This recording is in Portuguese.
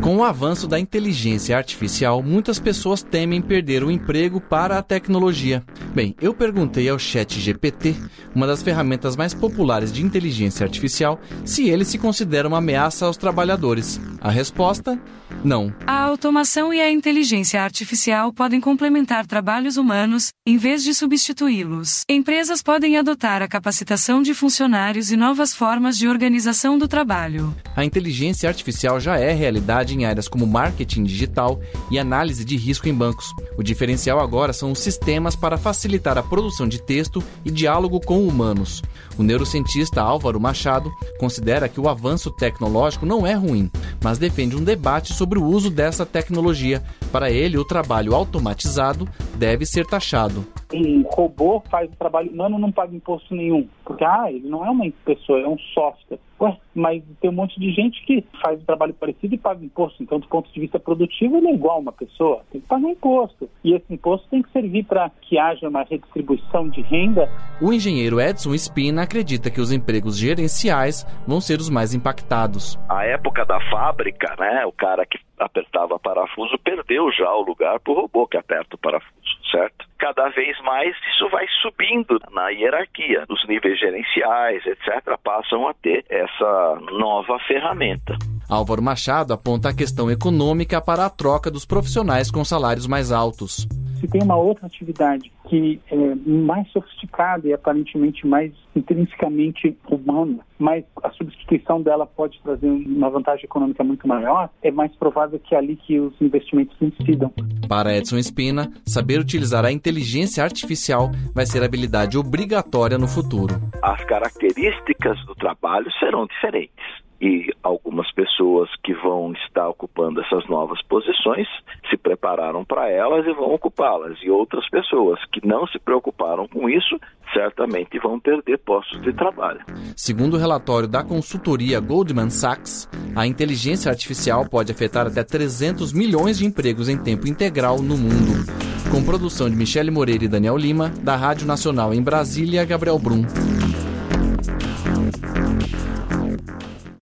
Com o avanço da inteligência artificial, muitas pessoas temem perder o emprego para a tecnologia. Bem, eu perguntei ao ChatGPT, uma das ferramentas mais populares de inteligência artificial, se ele se considera uma ameaça aos trabalhadores. A resposta: não. A automação e a inteligência artificial podem complementar trabalhos humanos, em vez de substituí-los. Empresas podem adotar a capacitação de funcionários e novas formas de organização do trabalho. A inteligência artificial já é realidade em áreas como marketing digital e análise de risco em bancos. O diferencial agora são os sistemas para facilitar a produção de texto e diálogo com humanos. O neurocientista Álvaro Machado considera que o avanço tecnológico não é ruim, mas defende um debate sobre o uso dessa tecnologia. Para ele, o trabalho automatizado deve ser taxado. Um robô faz o trabalho humano, não paga imposto nenhum. Porque, ele não é uma pessoa, é um software. Mas tem um monte de gente que faz um trabalho parecido e paga imposto. Então, do ponto de vista produtivo, ele é igual a uma pessoa. Tem que pagar imposto. E esse imposto tem que servir para que haja uma redistribuição de renda. O engenheiro Edson Espina acredita que os empregos gerenciais vão ser os mais impactados. A época da fábrica, o cara que apertava parafuso perdeu já o lugar para o robô que aperta o parafuso, certo? Cada vez mais isso vai subindo na hierarquia. Os níveis gerenciais, etc., passam a ter essa nova ferramenta. Álvaro Machado aponta a questão econômica para a troca dos profissionais com salários mais altos. Se tem uma outra atividade que é mais sofisticada e aparentemente mais intrinsecamente humana, mas a substituição dela pode trazer uma vantagem econômica muito maior, é mais provável que é ali que os investimentos incidam. Para Edson Espina, saber utilizar a inteligência artificial vai ser habilidade obrigatória no futuro. As características do trabalho serão diferentes. E algumas pessoas que vão estar ocupando essas novas posições se prepararam para elas e vão ocupá-las. E outras pessoas que não se preocuparam com isso, certamente vão perder postos de trabalho. Segundo o relatório da consultoria Goldman Sachs, a inteligência artificial pode afetar até 300 milhões de empregos em tempo integral no mundo. Com produção de Michele Moreira e Daniel Lima, da Rádio Nacional em Brasília, Gabriel Brum.